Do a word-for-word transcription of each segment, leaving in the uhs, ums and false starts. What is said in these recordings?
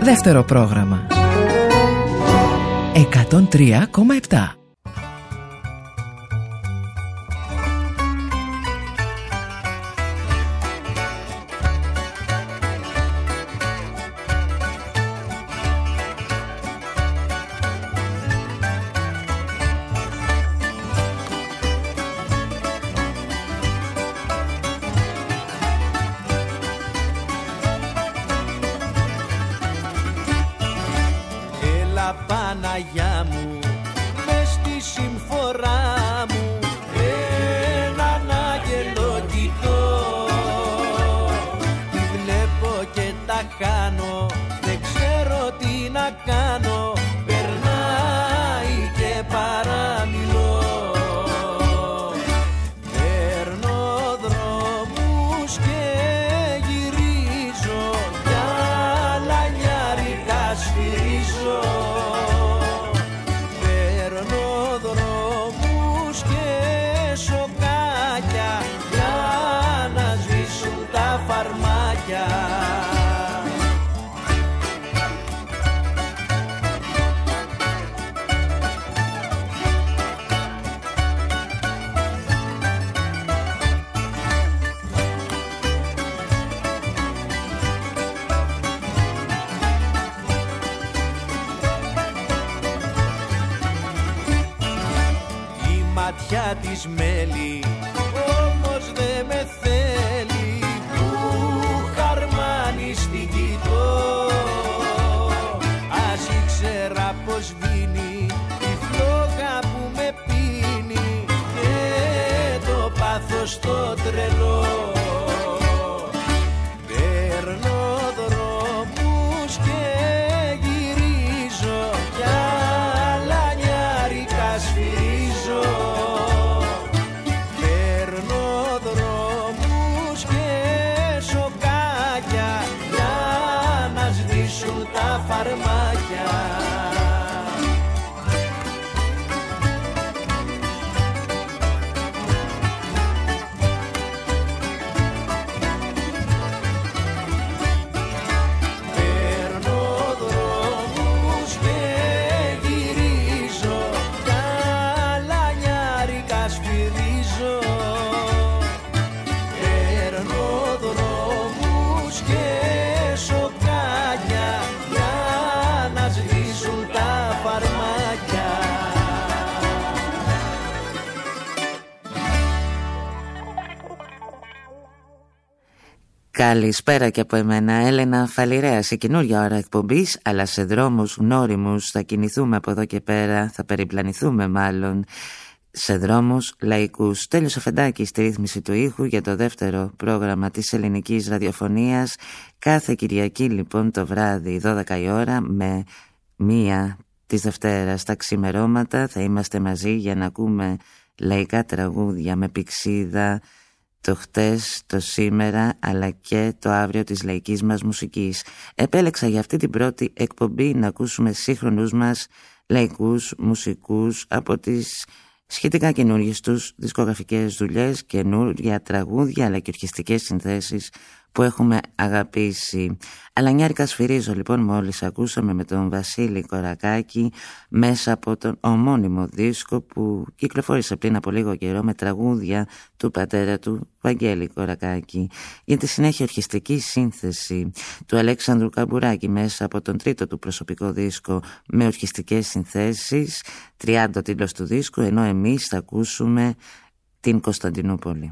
Δεύτερο πρόγραμμα εκατόν τρία κόμμα επτά. Παναγιά μου, μες στη συμφορά μου έναν άγγελο κοιτώ. Τη βλέπω και τα χάνω, δεν ξέρω τι να κάνω. Περνάει και παραμιλώ. Παίρνω δρόμους και γυρίζω, για λανιάρικα σφυρίζω. Ματιά της μέλη, όμως δε με θέλει, που χαρμάνιστη κοιτώ. Ας ήξερα πως δίνει η φλόγα που με πίνει και το πάθος το τρελό. Παίρνω δρόμους και γυρίζω, κι άλλα νιάρικα σφυρίζω. Καλησπέρα και από εμένα, Έλενα Φαλιρέα, σε καινούργια ώρα εκπομπής, αλλά σε δρόμους γνώριμους θα κινηθούμε από εδώ και πέρα, θα περιπλανηθούμε μάλλον, σε δρόμους λαϊκούς. Τέλειος Αφεντάκης στη ρύθμιση του ήχου για το δεύτερο πρόγραμμα της ελληνικής ραδιοφωνίας, κάθε Κυριακή λοιπόν το βράδυ δώδεκα η ώρα με μία της Δευτέρας στα ξημερώματα θα είμαστε μαζί για να ακούμε λαϊκά τραγούδια με πηξίδα, το χτες, το σήμερα αλλά και το αύριο της λαϊκής μας μουσικής. Επέλεξα για αυτή την πρώτη εκπομπή να ακούσουμε σύγχρονους μας λαϊκούς μουσικούς από τις σχετικά καινούργιες τους δισκογραφικές δουλειές, καινούργια τραγούδια αλλά και ορχιστικές συνθέσεις που έχουμε αγαπήσει. Αλανιάρικα σφυρίζω λοιπόν μόλις ακούσαμε με τον Βασίλη Κορακάκη μέσα από τον ομώνυμο δίσκο που κυκλοφόρησε πριν από λίγο καιρό με τραγούδια του πατέρα του Βαγγέλη Κορακάκη. Για τη συνέχεια ορχιστική σύνθεση του Αλέξανδρου Καμπουράκη μέσα από τον τρίτο του προσωπικό δίσκο με ορχιστικές συνθέσεις, τριάντα τίτλος του δίσκου, ενώ εμείς θα ακούσουμε την Κωνσταντινούπολη.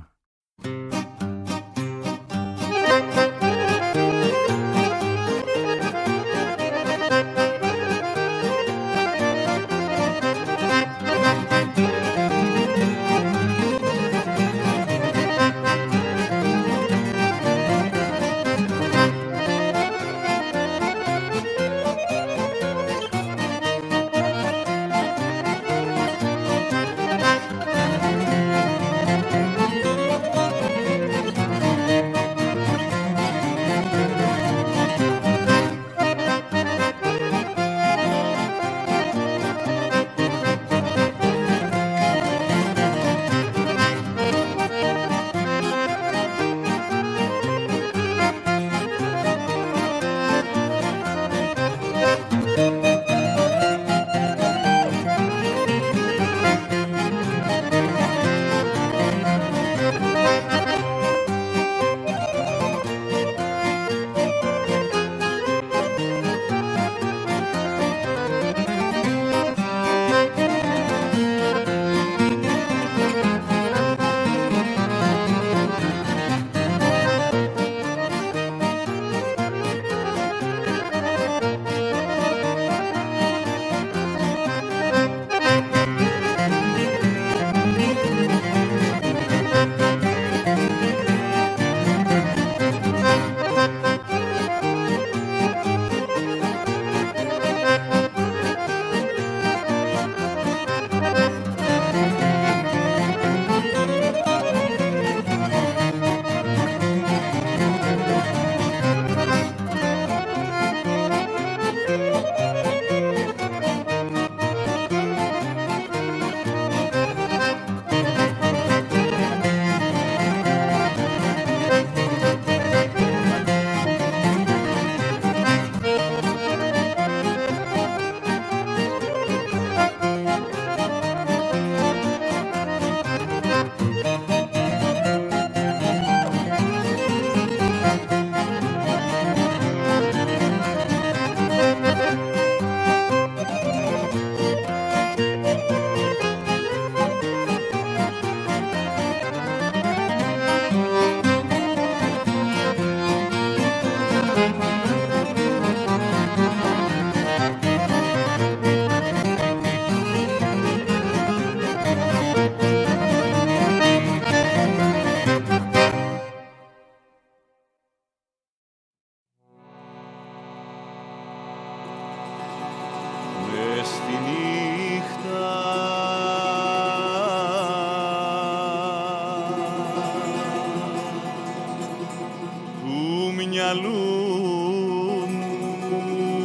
μυαλού μου.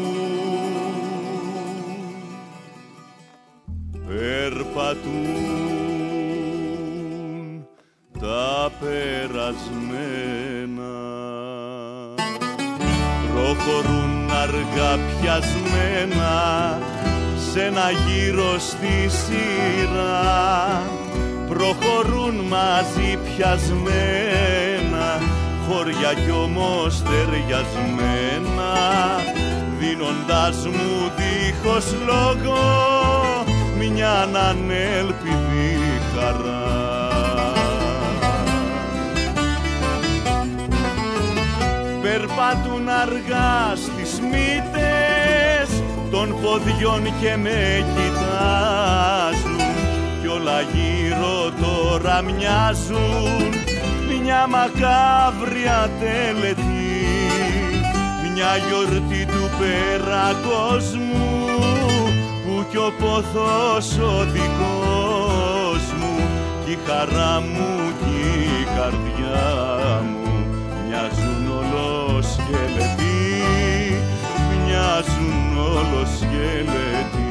Περπατούν τα περασμένα, προχωρούν αργά πιασμένα σ' ένα γύρο στη σειρά. Προχωρούν μαζί πιασμένα, χώρια κι όμως ταιριασμένα, δίνοντάς μου δίχως λόγο μια ανέλπιδη χαρά. Περπατούν αργά στις μύτες των ποδιών και με κοιτάζουν, κι όλα γύρω τώρα μοιάζουν μια μακάβρια τελετή, μια γιορτή του πέρα κόσμου, που κι ο πόθος ο δικός μου, κι η χαρά μου κι η καρδιά μου μοιάζουν όλο σκελετή, μοιάζουν όλο σκελετή.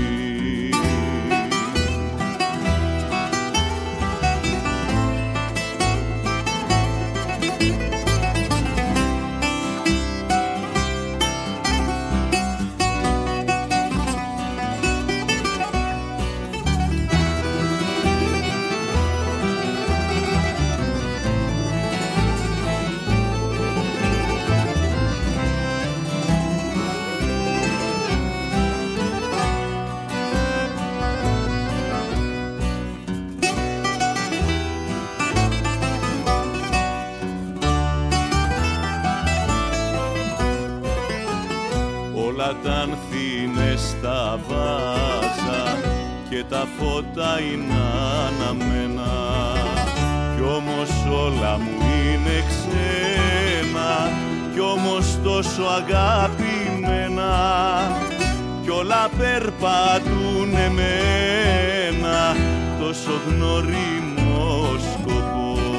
Τα ανθήνες τα βάζα και τα φώτα είναι αναμένα, κι όμως όλα μου είναι ξένα, κι όμως τόσο αγαπημένα, κι όλα περπατούν εμένα, τόσο γνωρίμο σκοπό.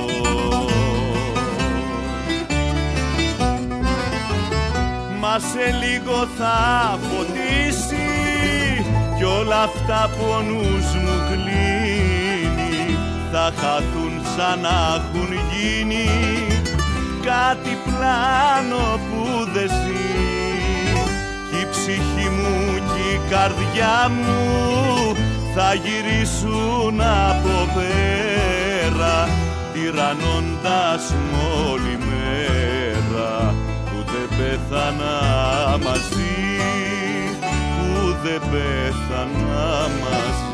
Μα σε λίγο θα φωτίσει κι όλα αυτά που ο νους μου κλείνει θα χαθούν σαν να έχουν γίνει κάτι πλάνο που δεν ζει. Κι η ψυχή μου κι η καρδιά μου θα γυρίσουν από πέρα, τυραννώντας μ' όλη μέρα, που δεν πέθανα μαζί, που δεν πέθανα μαζί.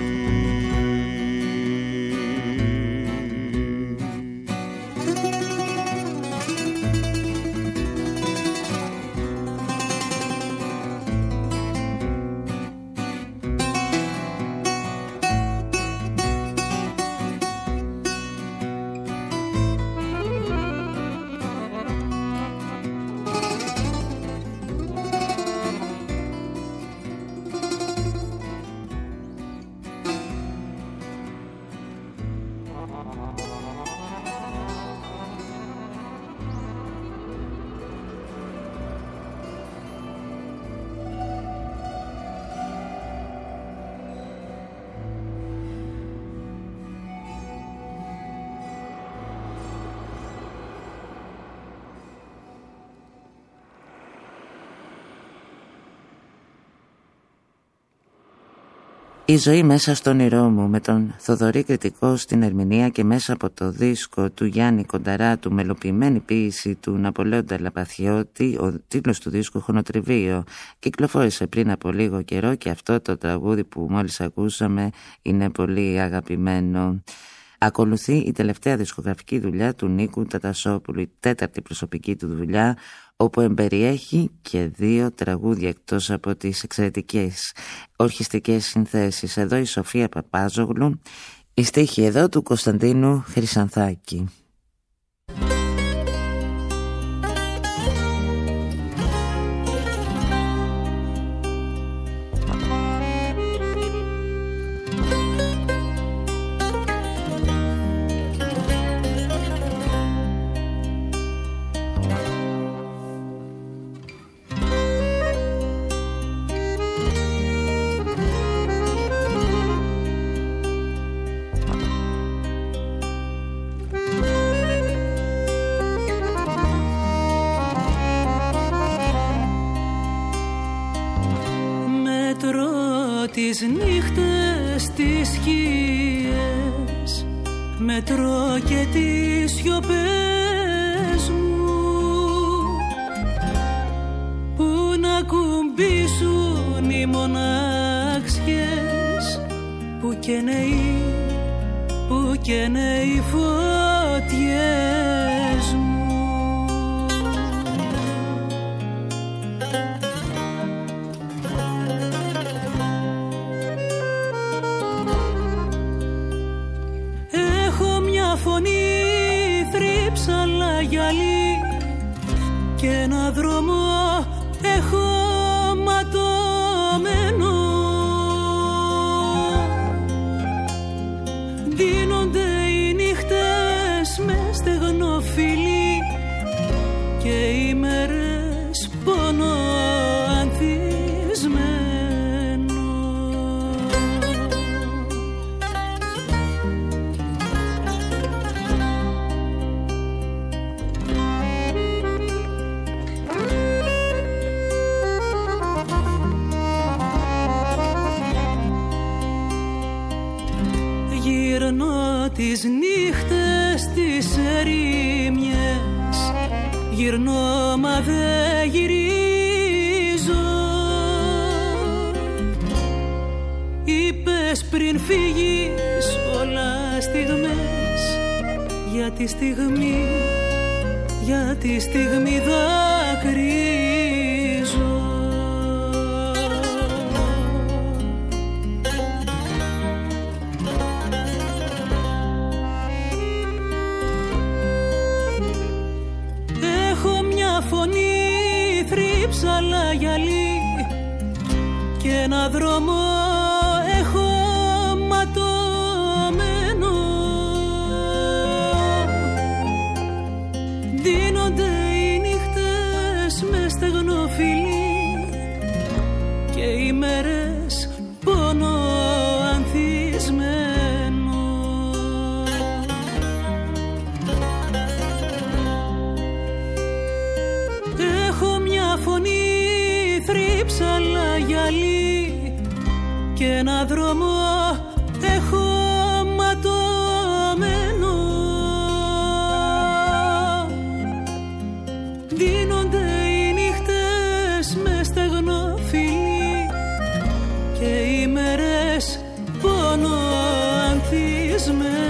Η ζωή μέσα στον όνειρό μου, με τον Θοδωρή Κρητικό στην ερμηνεία και μέσα από το δίσκο του Γιάννη Κονταράτου, μελοποιημένη ποίηση του Ναπολέοντα Λαπαθιώτη, ο τίτλος του δίσκου Χωνοτριβείο, κυκλοφόρησε πριν από λίγο καιρό και αυτό το τραγούδι που μόλις ακούσαμε είναι πολύ αγαπημένο. Ακολουθεί η τελευταία δισκογραφική δουλειά του Νίκου Τατασόπουλου, η τέταρτη προσωπική του δουλειά, όπου εμπεριέχει και δύο τραγούδια εκτός από τις εξαιρετικές ορχιστικές συνθέσεις. Εδώ η Σοφία Παπάζογλου, η στίχη εδώ του Κωνσταντίνου Χρυσανθάκη. τις νύχτες τις σκιές, μετρώ και τις σιωπές μου που να κουμπίσουν οι μοναξιές, που καίνε οι, που καίνε οι φωτιές μου. Φωνή θρύψαλα γυαλί και ένα δρόμο έχω ματωμένο. Δίνονται οι νύχτες με στεγνό φιλί και οι μέρες πόνο ανθισμένο. Γυρνώ τις νύχτες τις ερήμιες, γυρνώ μα δεν γυρίζω. Είπες πριν φύγεις όλα στιγμές, για τη στιγμή, για τη στιγμή δακρύζω. Φωνή θρύψαλα γυαλί και ένα δρόμο έχω ματωμένο. Δίνονται οι νύχτες με στεγνό φιλί και οι μέρες πόνο ανθισμένο. Φωνή θρύψαλα γυαλί και ένα δρόμο έχω ματωμένο. Δίνονται οι νύχτες με στεγνό φιλί και οι μέρες πόνο ανθισμένο.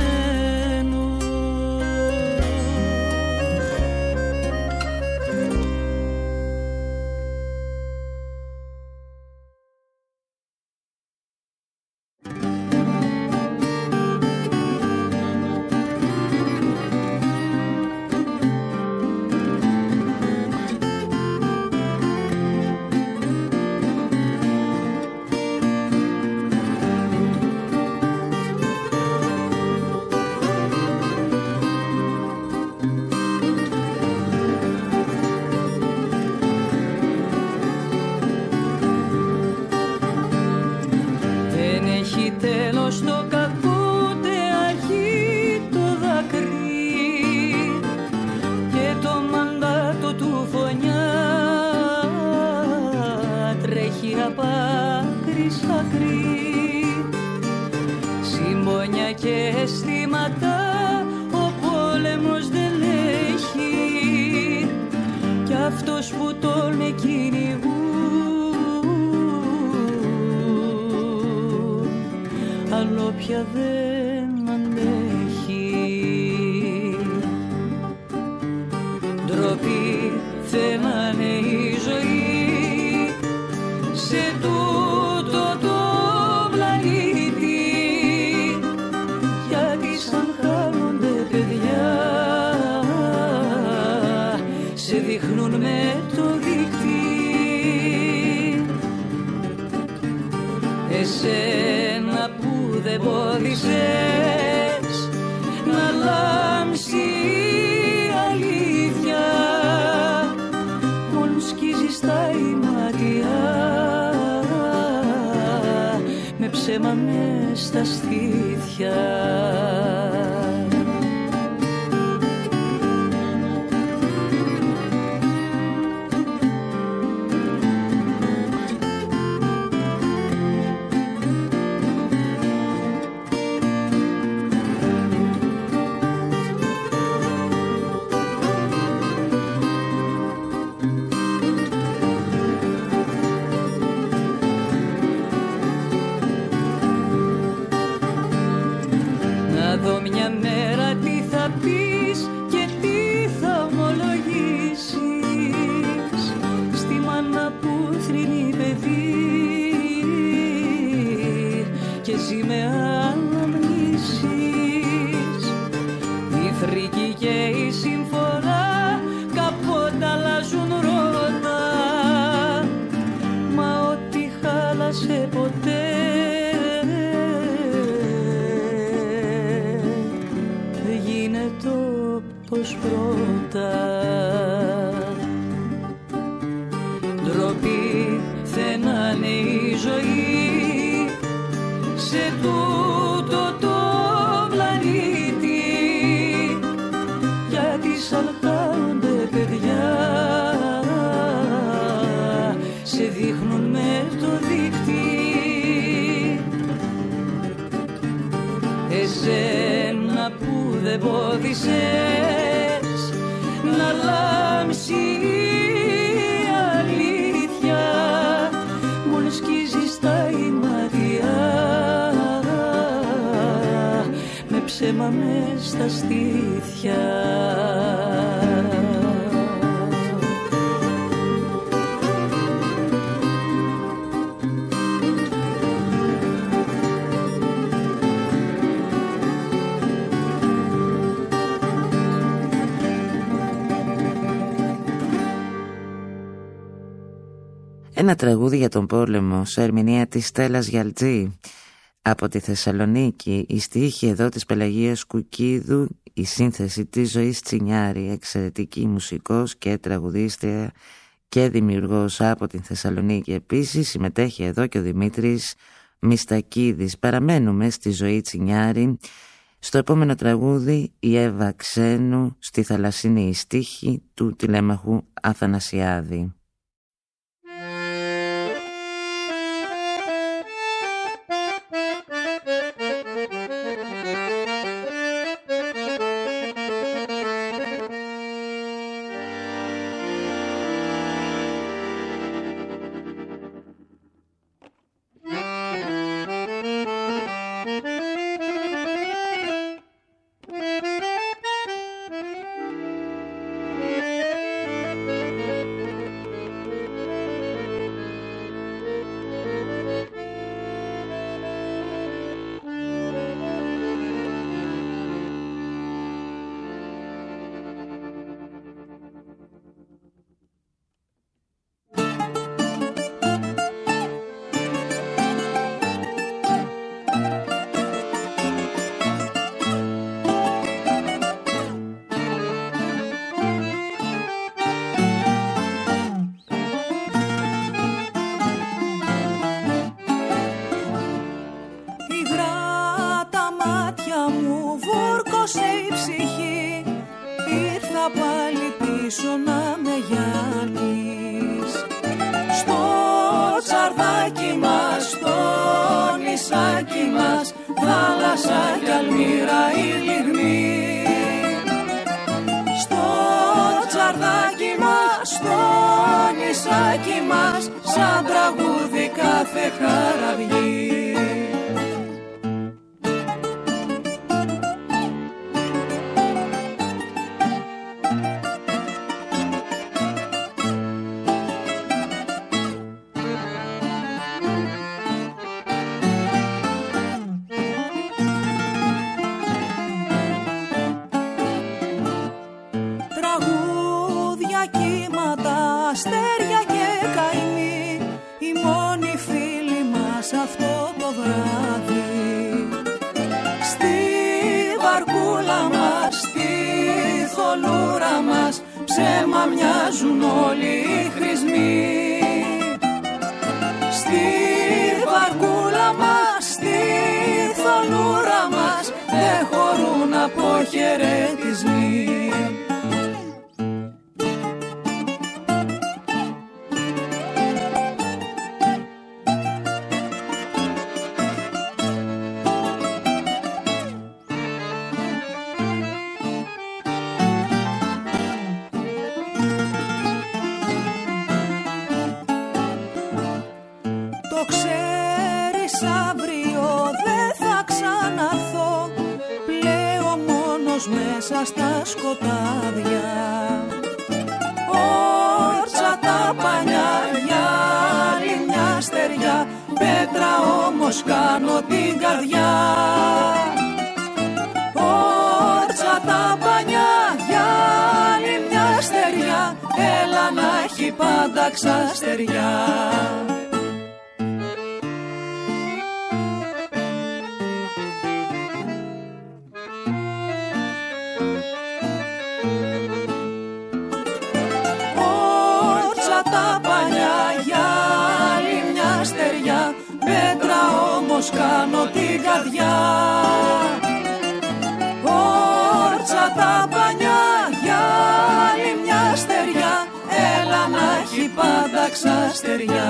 Εσένα που δεν μπόρεσες να λάμψει η αλήθεια, μόλις σκίζεις τα ημάτια με ψέμα μες στα στήθια. αλλάζουν ρότα, μα ό,τι χάλασε ποτέ δεν γίνεται όπως πρώτα. Ντροπή θένανε η ζωή σε τούτο το πλανήτη, γιατί σαλχάνονται παιδιά, σε δείχνουν με το δίκτυ. Εσένα που δεν πόδισες να λάμψει η αλήθεια, μόλις σκίζεις τα ηματιά με ψέμα μες στα στήθια. Ένα τραγούδι για τον πόλεμο σε ερμηνεία της Στέλλας Γιαλτζή. Από τη Θεσσαλονίκη, η στίχη εδώ της Πελαγίας Κουκίδου, η σύνθεση της Ζωής Τσινιάρη, εξαιρετική μουσικός και τραγουδίστρια και δημιουργός από την Θεσσαλονίκη. Επίσης συμμετέχει εδώ και ο Δημήτρης Μιστακίδης. Παραμένουμε στη Ζωή Τσινιάρη. Στο επόμενο τραγούδι η Εύα Ξένου, στη θαλασσινή στίχη του Τηλέμαχου Αθανασιάδη. Όρτσα τα πανιά για άλλη μια στεριά, έλα να έχει πάντα ξαστεριά. Όρτσα τα παλιά για άλλη μια στεριά, πέτρα όμως κάνω την καρδιά. Όρτσα τα πανιά για άλλη μια στεριά, έλα να έχει πάντα ξαστεριά.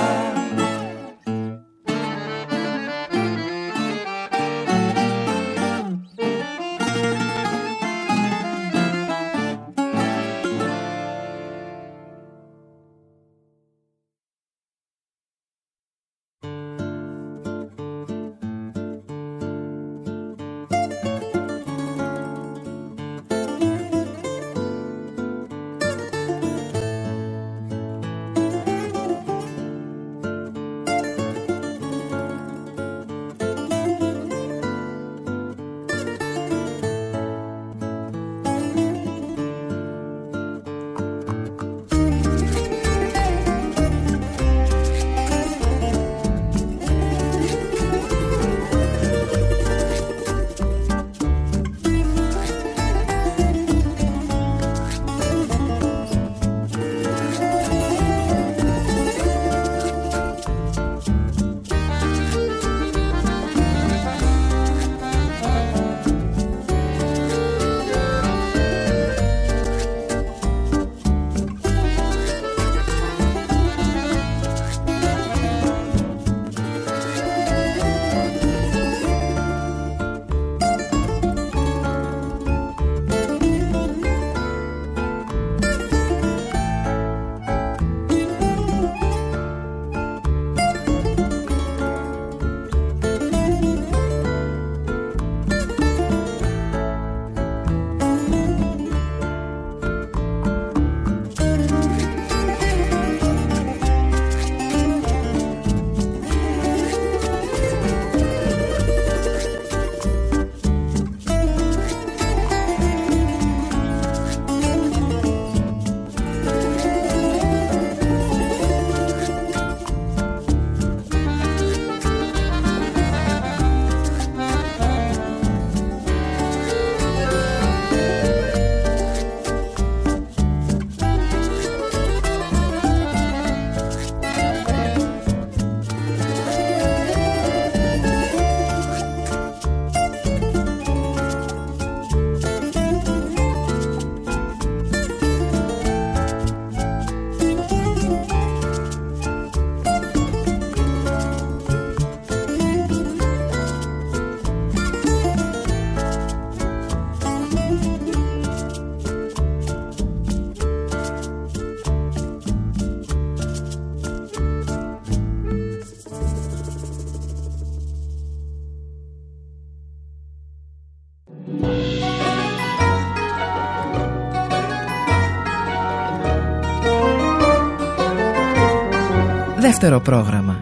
Δεύτερο πρόγραμμα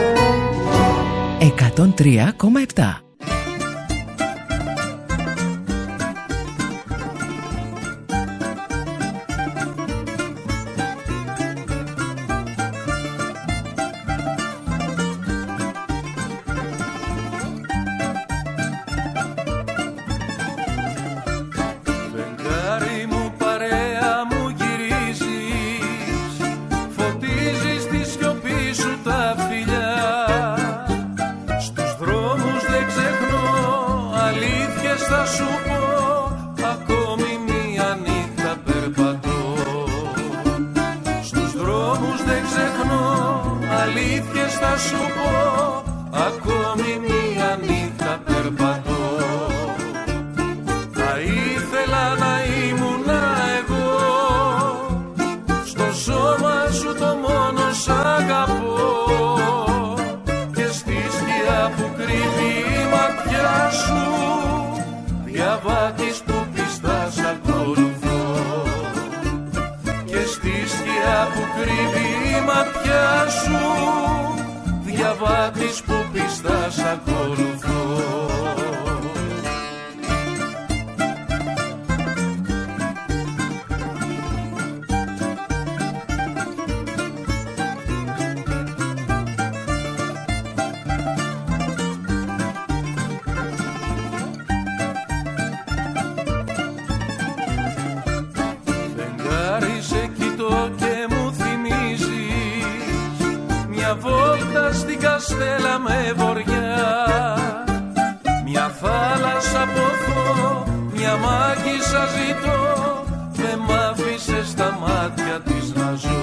εκατόν τρία κόμμα επτά. μάτια στέλαμε βοριά. Μια θάλασσα ποθώ, μια μάγισσα ζητώ, με μ' άφησε στα μάτια της να ζω.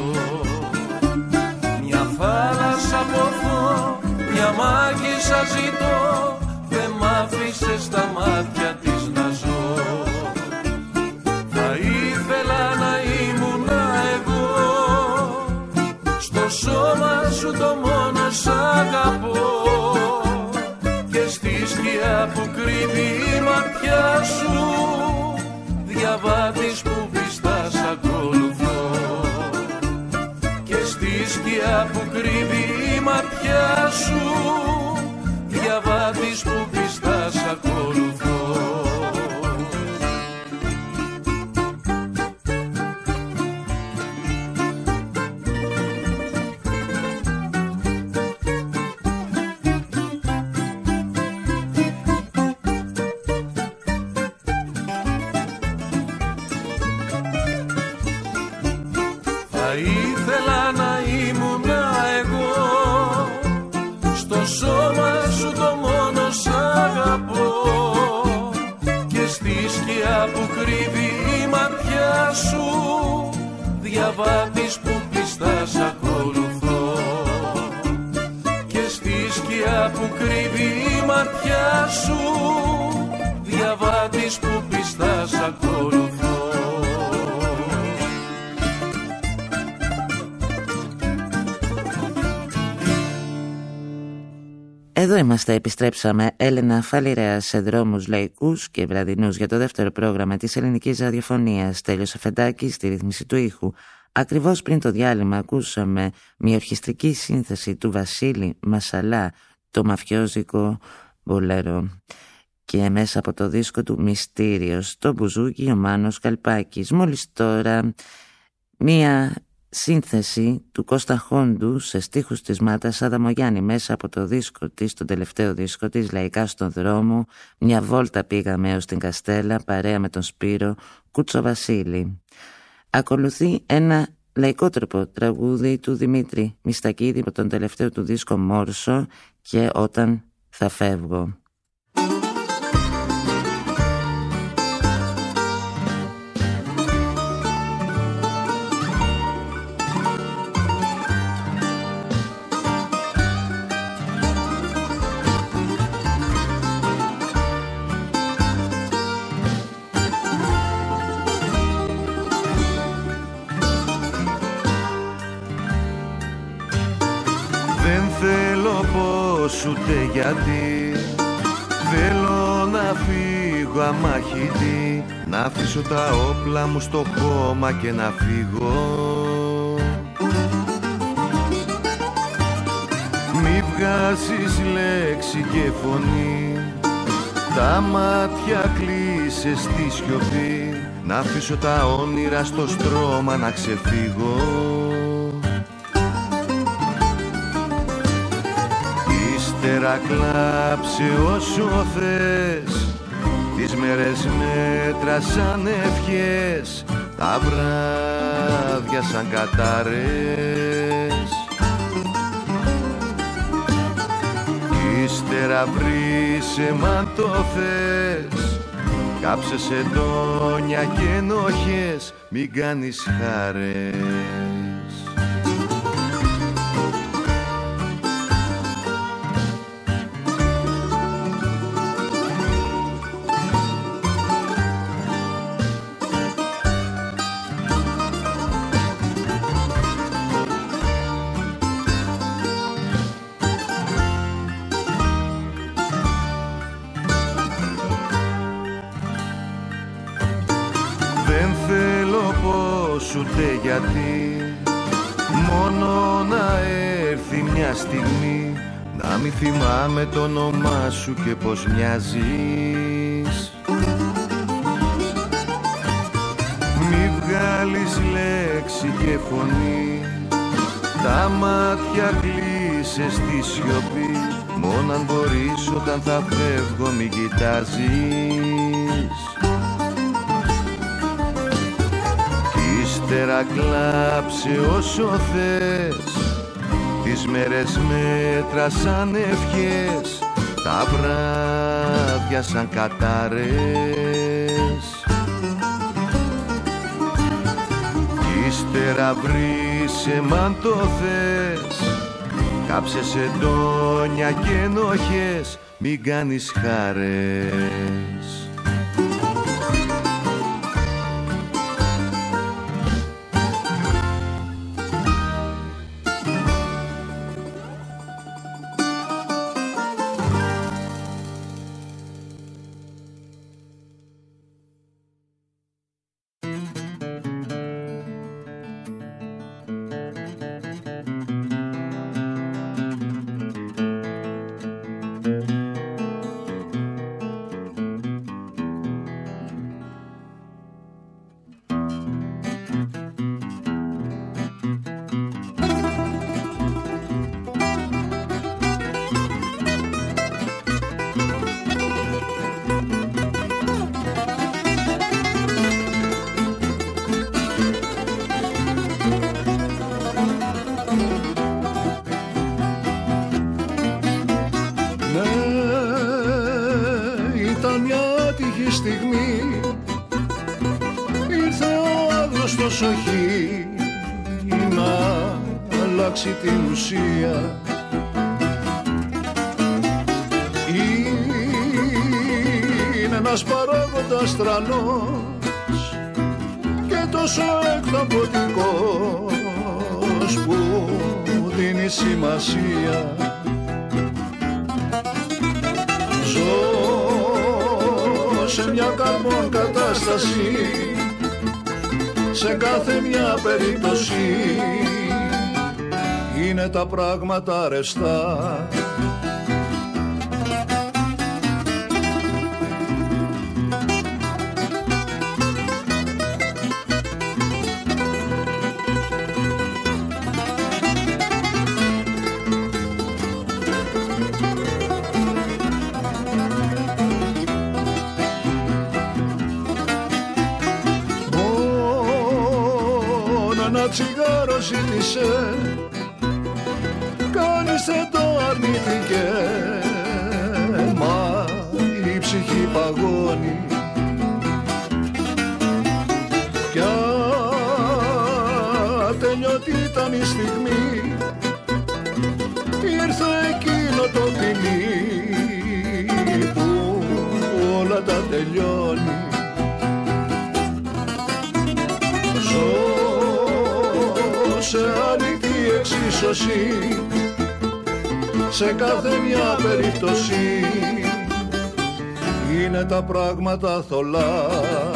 Μια θάλασσα ποθώ, μια μάγισσα ζητώ, με μ' άφησε στα μάτια της να ζω. Θα ήθελα να ήμουν εγώ, στο σώμα σου το μόνο σ' αγαπώ, και στη σκιά που κρύβει η ματιά σου, διαβάτης που πιστά σ' ακολουθώ. Και στη σκιά που κρύβει η ματιά σου, διαβάτης που πιστά σ' ακολουθώ. Διαβάτης που πιστά σ' ακολουθώ. Και στη σκιά που κρύβει η ματιά σου, διαβάτης που πιστά σ' ακολουθώ. Εδώ είμαστε, επιστρέψαμε. Έλενα Φαλιρέα σε δρόμους λαϊκούς και βραδινούς για το δεύτερο πρόγραμμα της ελληνικής ραδιοφωνίας. Τέλειος Αφεντάκης στη ρύθμιση του ήχου. Ακριβώς πριν το διάλειμμα ακούσαμε μια ορχιστρική σύνθεση του Βασίλη Μασαλά, το μαφιόζικο μπολέρο. Και μέσα από το δίσκο του Μυστήριος, το μπουζούκι ο Μάνος Καλπάκης. Μόλις τώρα μια σύνθεση του Κώστα Χόντου σε στίχους της Μάτας Αδαμογιάννη μέσα από το δίσκο της, τον τελευταίο δίσκο της, Λαϊκά στον δρόμο. Μια βόλτα πήγαμε έως την Καστέλα παρέα με τον Σπύρο Κουτσοβασίλη. Ακολουθεί ένα λαϊκότροπο τραγούδι του Δημήτρη Μιστακίδη από τον τελευταίο του δίσκο Μόρσο και Όταν θα φεύγω. Ούτε γιατί θέλω να φύγω αμάχητη, να αφήσω τα όπλα μου στο χώμα και να φύγω. Μη βγάζεις λέξη και φωνή, τα μάτια κλείσε στη σιωπή, να αφήσω τα όνειρα στο στρώμα να ξεφύγω. Ύστερα κλάψε όσο θες, τις μέρες μέτρα σαν ευχές, τα βράδια σαν κατάρες. Ύστερα βρήσε μ' το θες, κάψε σε ντόνια και ενοχές, μην κάνεις χάρες. Ούτε γιατί, μόνο να έρθει μια στιγμή, να μη θυμάμαι το όνομά σου και πως μοιάζεις. Μη βγάλεις λέξη και φωνή, τα μάτια κλείσε στη σιωπή, μόνο αν μπορείς όταν θα φεύγω μη κοιτάζεις. Ύστερα κλάψε όσο θες, τις μέρες μέτρα σαν ευχές, τα βράδια σαν κατάρες. Ύστερα βρήσε μαν το θες, κάψε σε ντόνια και ενοχές, μην κάνεις χαρές. Όχι να αλλάξει την ουσία, είναι ένας παράγοντας τρανός και τόσο εκθαμποτικός που δίνει σημασία. Ζω σε μια καρμόν κατάσταση, σε κάθε μια περίπτωση είναι τα πράγματα ρευστά. Τσιγάρο ζήτησε, κανείς δεν το αρνήθηκε, μα η ψυχή παγώνει. Κι ατελειωτή ήταν η στιγμή, ήρθε εκείνο το ποινί που όλα τα τελειώνει. Ζω σε αληθή εξίσωση, σε κάθε μια περίπτωση είναι τα πράγματα θολά.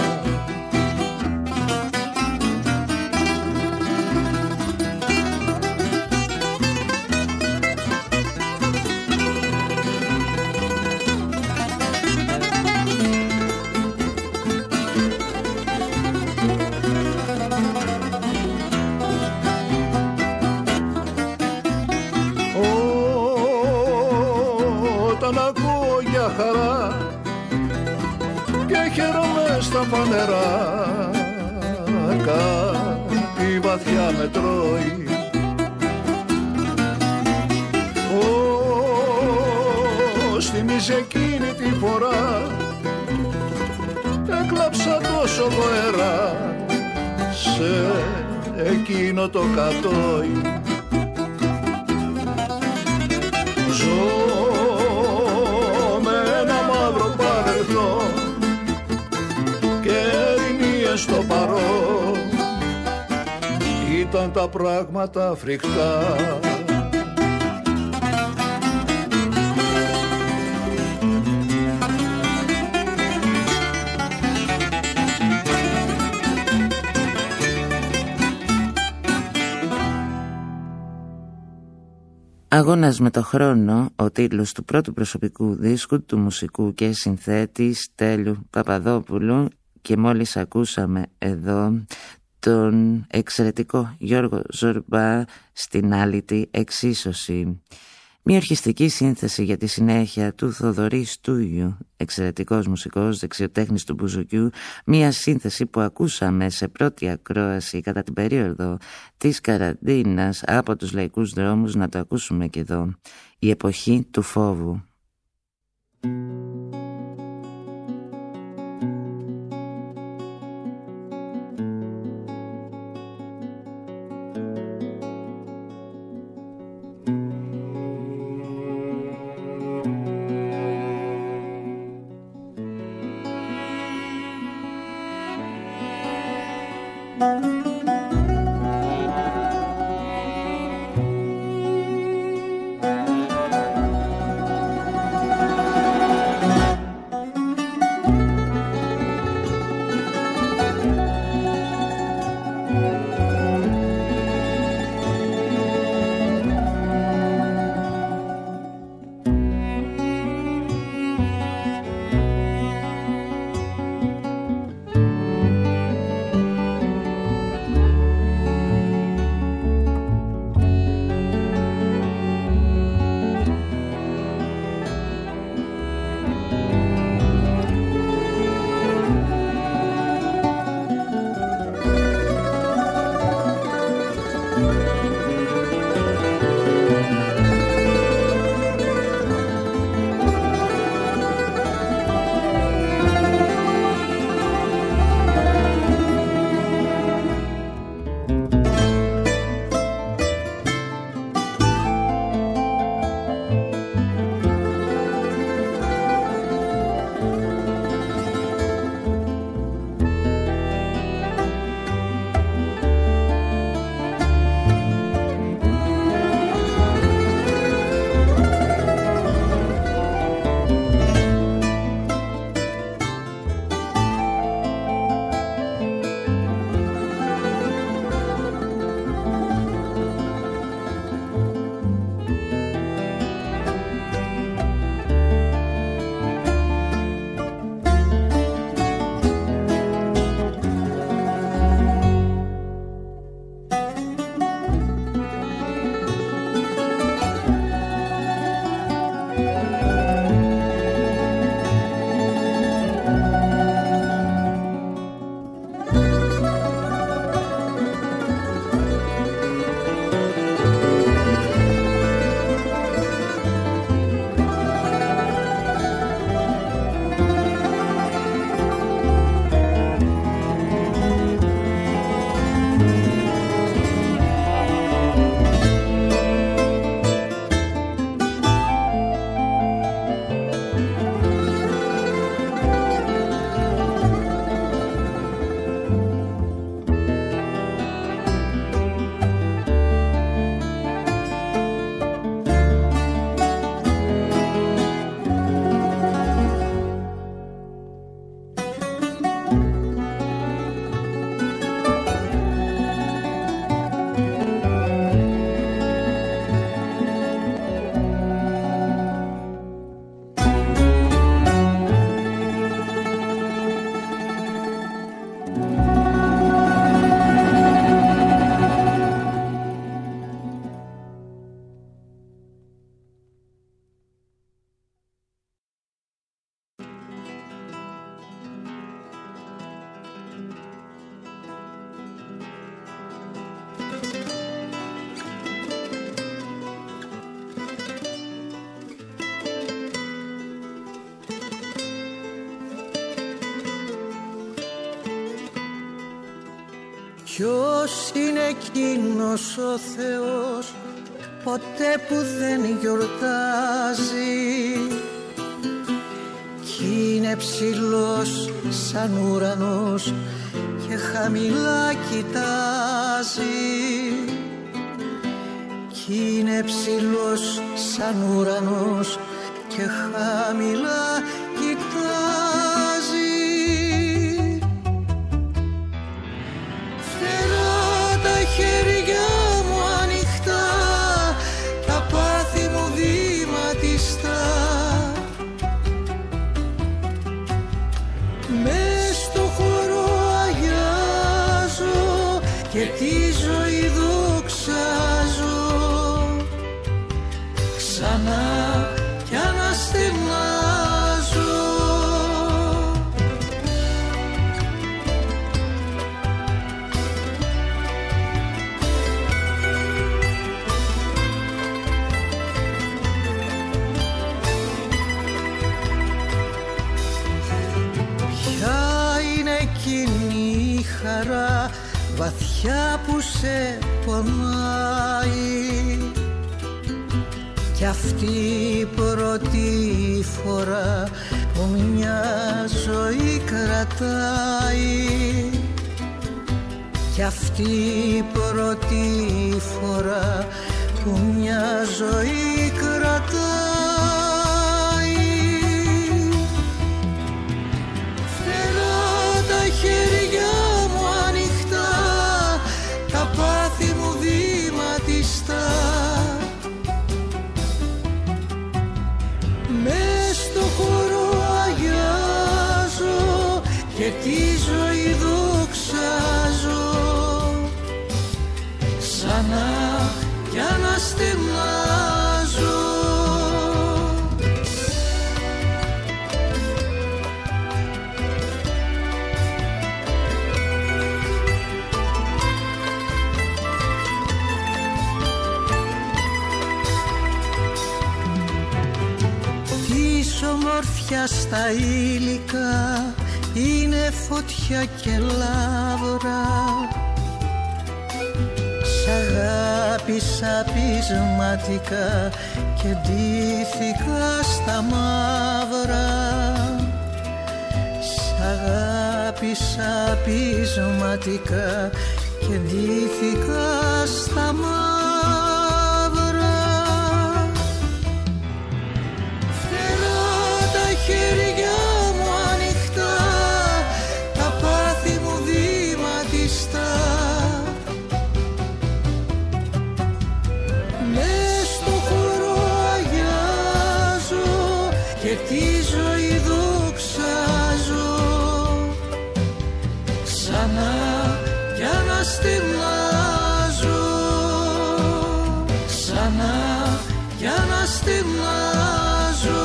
Στα φανερά κάτι βαθιά με τρώει. Ως θυμίζει εκείνη τη φορά έκλαψα τόσο γοερά σε εκείνο το κατόι. Ζω με ένα μαύρο παρελθόν στο παρόν, ήταν τα πράγματα φρικτά. Αγώνας με το χρόνο, ο τίτλος του πρώτου προσωπικού δίσκου του μουσικού και συνθέτη Στέλιου Παπαδόπουλου, και μόλις ακούσαμε εδώ τον εξαιρετικό Γιώργο Ζορμπά στην άλυτη εξίσωση. Μια ορχιστική σύνθεση για τη συνέχεια του Θοδωρή Στούγιου, εξαιρετικός μουσικός, δεξιοτέχνης του μπουζουκιού, μια σύνθεση που ακούσαμε σε πρώτη ακρόαση κατά την περίοδο της καραντίνας από τους λαϊκούς δρόμους, να το ακούσουμε και εδώ. Η εποχή του φόβου. Ποιος είναι εκείνος ο Θεός ποτέ που δεν γιορτάζει κι είναι ψηλός σαν ουρανός και χαμηλά κοιτάζει κι είναι ψηλός σαν ουρανός και χαμηλά κοιτάζει. Φτερά τα χέρια μου ανοιχτά, τα πάθη μου βηματιστά, μες στο χώρο αγιάζω και τη ζωή δοξάζω. Σαν ματιά που σε πονάει κι αυτή η πρώτη φορά που μια ζωή κρατάει κι αυτή η πρώτη φορά που μια ζωή κρατάει. Φτερά τα χέρια μου ανοιχτά, τα πάθη μου βηματιστά, μες στο χώρο αγιάζω και τη ζωή δοξάζω, ξανά κι αναστενάζω. Της ομορφιάς στα υλικά είναι φωτιά και λάβρα, σ' αγάπησα πεισματικά και ντύθηκα στα μαύρα, σ' αγάπησα πεισματικά και ντύθηκα στα μαύρα. Φτερά τα χέρια μου ανοιχτά, τα πάθη μου βηματιστά, μες στο χώρο αγιάζω και τη ζωή δοξάζω, ξανά κι αναστενάζω, ξανά κι αναστενάζω.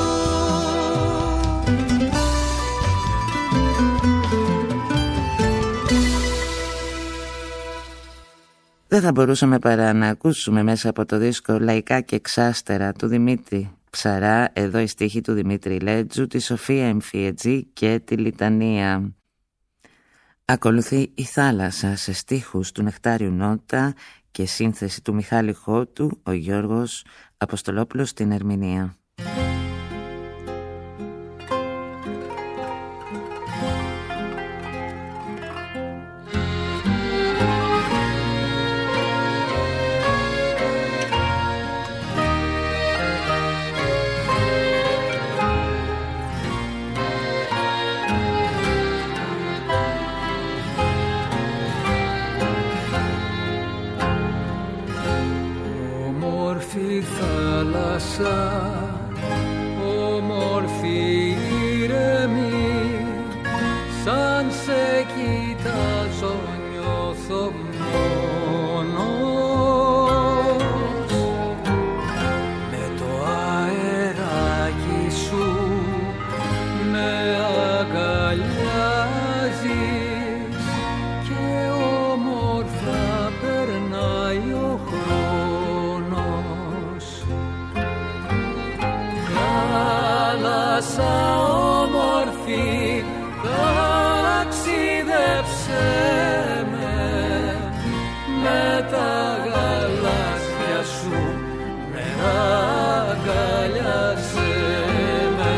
Δεν θα μπορούσαμε παρά να ακούσουμε μέσα από το δίσκο «Λαϊκά και Ξάστερα» του Δημήτρη Ψαρά, εδώ η στίχη του Δημήτρη Λέτζου, τη Σοφία Εμφιετζή και τη Λιτανία. Ακολουθεί η Θάλασσα σε στίχους του Νεκτάριου Νότα και σύνθεση του Μιχάλη Χώτου, ο Γιώργος Αποστολόπουλος στην ερμηνεία. Όμορφη ήρεμη, σαν σε κοιτάζω νιώθω μόνος, με το αεράκι σου με αγκαλιάζεις και όμορφα περνάει ο χρόνος. Θάλασσα όμορφη, ταξίδεψέ με, με τα γαλάζια σου με αγκαλιάσέ με.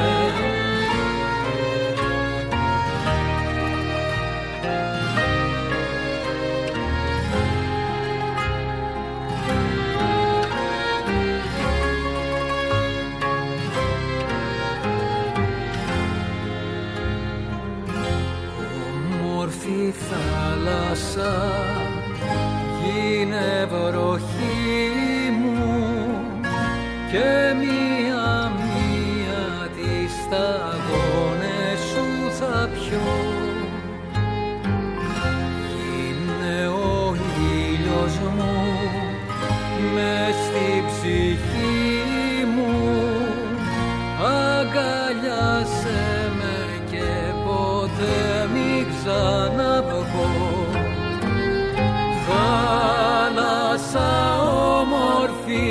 Όμορφη θάλασσα, γίνε βροχή μου και μία-μία τις σταγόνες σου θα πιω. Γίνε ο ήλιος μου μες στη ψυχή μου, αγκαλιάσέ με και ποτέ μη ξαναβγώ. Θάλασσα όμορφη,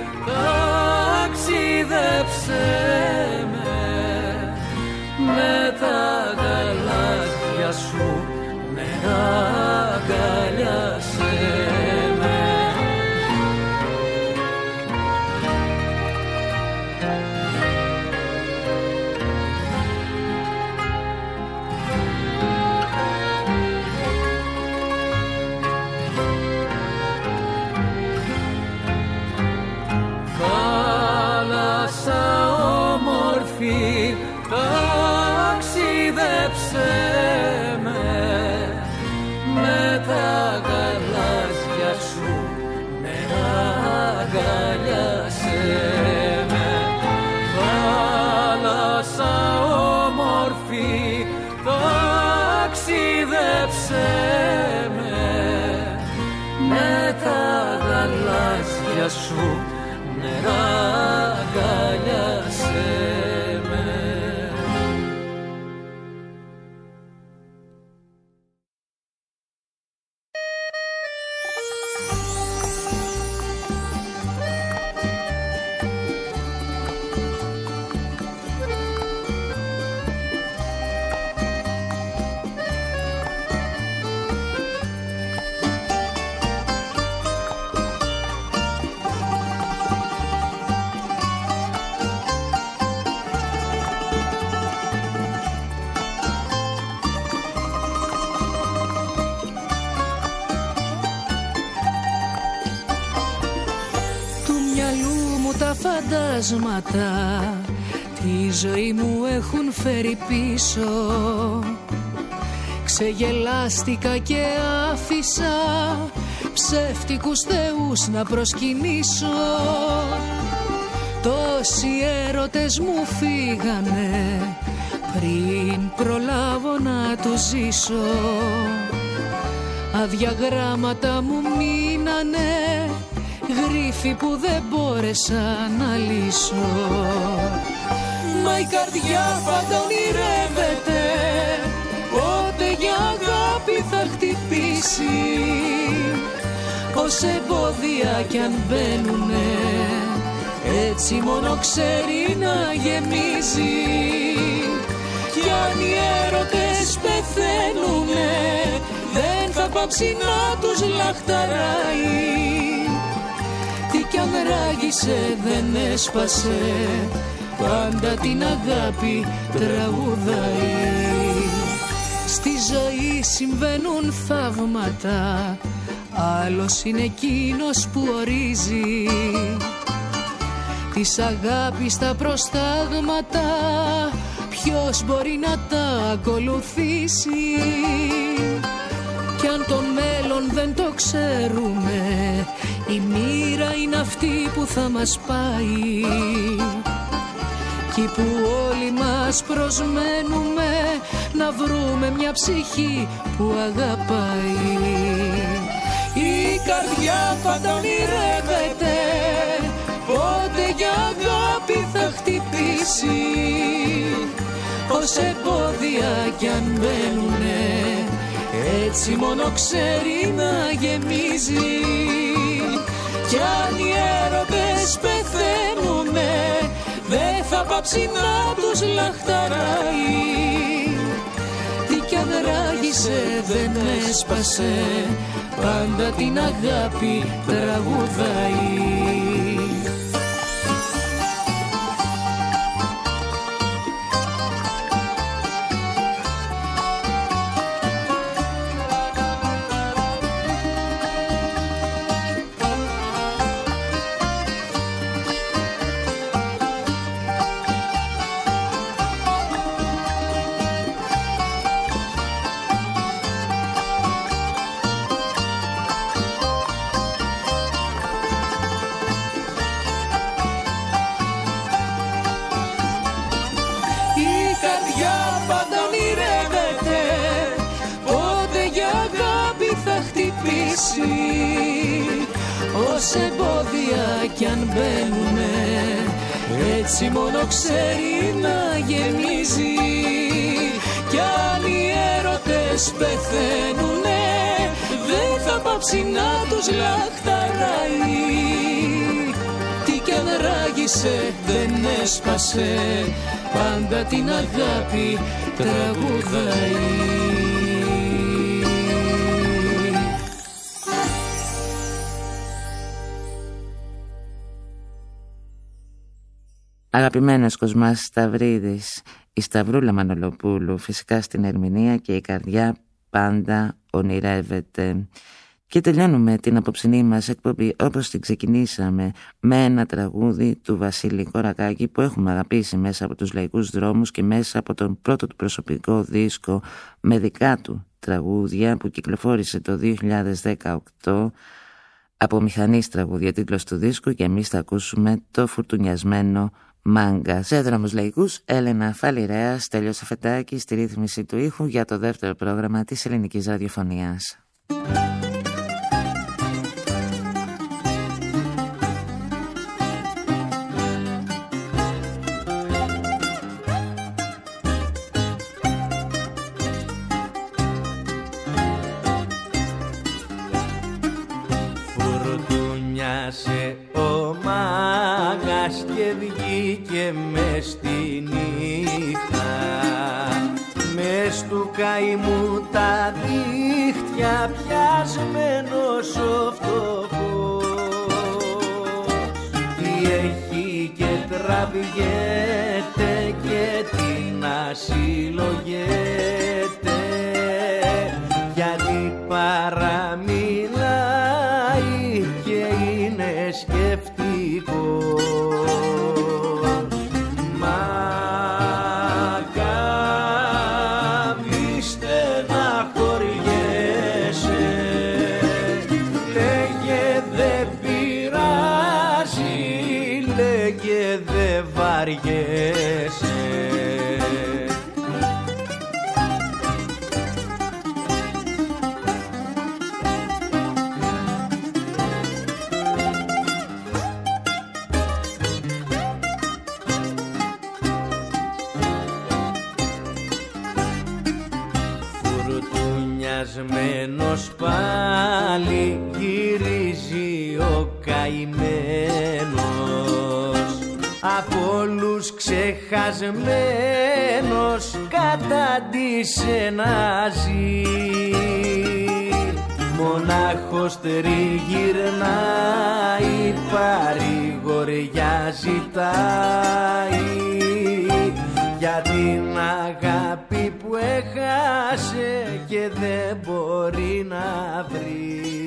ταξίδεψέ με, με τα γαλάζια σου με αγκαλιάσέ. μάτια σου νερά αγκάλιασέ με. Φαντάσματα τη ζωή μου έχουν φέρει πίσω. Ξεγελάστηκα και άφησα ψεύτικους θεούς να προσκυνήσω. Τόσοι έρωτες μου φύγανε πριν προλάβω να τους ζήσω. Αδιαγράμματα μου μείνανε, γρίφοι που δεν μπόρεσα να λύσω. Μα η καρδιά πάντα ονειρεύεται πότε για αγάπη θα χτυπήσει. Όσα εμπόδια κι αν μπαίνουνε, έτσι μόνο ξέρει να γεμίζει. Κι αν οι έρωτες πεθαίνουνε, δεν θα πάψει να τους λαχταράει. Τι κι αν ράγισε δεν έσπασε, πάντα την αγάπη τραγουδάει. Στη ζωή συμβαίνουν θαύματα, άλλος είναι εκείνος που ορίζει της αγάπης τα προστάγματα. Ποιος μπορεί να τα ακολουθήσει? Κι αν το μέλλον δεν το ξέρουμε, η μοίρα είναι αυτή που θα μας πάει. Κι που όλοι μας προσμένουμε να βρούμε μια ψυχή που αγαπάει. Η καρδιά πάντα ονειρεύεται πότε για αγάπη θα χτυπήσει. Όσα εμπόδια κι αν μπαίνουνε, έτσι μόνο ξέρει να γεμίζει. Κι αν οι έρωτες πεθαίνουνε, δεν θα πάψει να τους λαχταράει. Τι κι αν ράγισε δεν έσπασε, πάντα την αγάπη τραγουδάει. Όσα εμπόδια κι αν μπαίνουνε, έτσι μόνο ξέρει να γεμίζει. Κι αν οι έρωτες πεθαίνουνε, δεν θα πάψει να τους λαχταράει. Τι κι αν ράγισε δεν έσπασε, πάντα την αγάπη τραγουδάει. Αγαπημένος Κοσμάς Σταυρίδης, η Σταυρούλα Μανολοπούλου, φυσικά στην ερμηνεία και η καρδιά πάντα ονειρεύεται. Και τελειώνουμε την απόψινή μας εκπομπή όπως την ξεκινήσαμε, με ένα τραγούδι του Βασίλη Κορακάκη που έχουμε αγαπήσει μέσα από τους λαϊκούς δρόμους και μέσα από τον πρώτο του προσωπικό δίσκο με δικά του τραγούδια που κυκλοφόρησε το δύο χιλιάδες δεκαοκτώ. Από Μηχανής τραγούδια, τίτλος του δίσκου, και εμείς θα ακούσουμε το φουρτουνιασμένο Μάγκα. Σε δρόμους λαϊκούς, Έλενα Φαλιρέα, Στέλιος Σαφετάκη στη ρύθμιση του ήχου για το δεύτερο πρόγραμμα της ελληνικής ραδιοφωνίας. ο μάγας και βγήκε μες στη νύχτα, μες του καημού τα δίχτυα πιασμένος ο φτωχός. Τι έχει και τραβηγέται και τι να συλλογέται, γιατί παραμιλάει και είναι σκεφτικός. Μάκα μη στεναχωριέσαι, λέγε δεν πειράζει, λέγε δεν βαριέσαι. Φουρτουνιασμένος πάλι γυρίζει ο καημένος, από όλους ξεχασμένος κατάντησε να ζει. Μονάχος τριγυρνάει, παρηγοριά ζητάει, για την αγάπη που έχασε και δεν μπορεί να βρει.